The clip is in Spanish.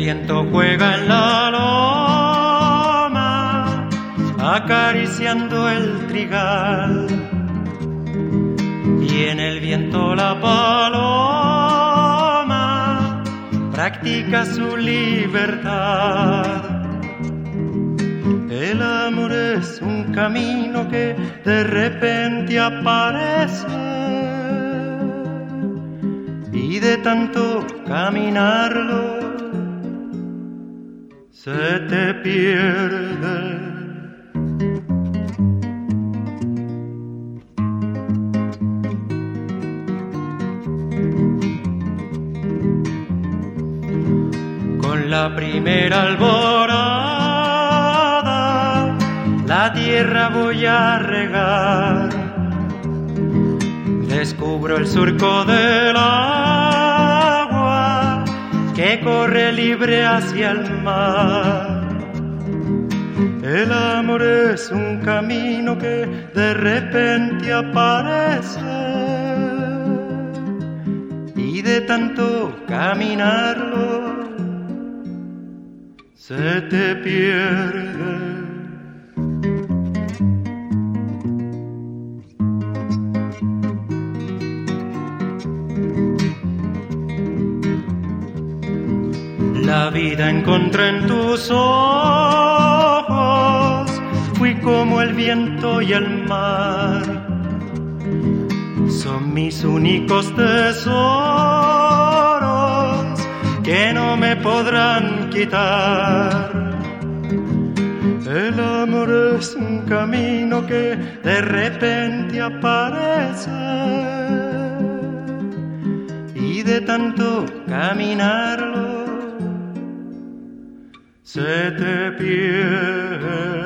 viento juega en la loma, acariciando el trigal, y en el viento la paloma practica su libertad. El amor es un camino que de repente aparece, y de tanto caminarlo se te pierde. Con la primera alborada la tierra voy a regar, descubro el surco del agua que corre libre hacia el mar. El amor es un camino que de repente aparece, y de tanto caminarlo se te pierde. La vida encontré en tus ojos, fui como el viento y el mar, son mis únicos tesoros que no me podrán quitar. El amor es un camino que de repente aparece, y de tanto caminarlo se te pierde.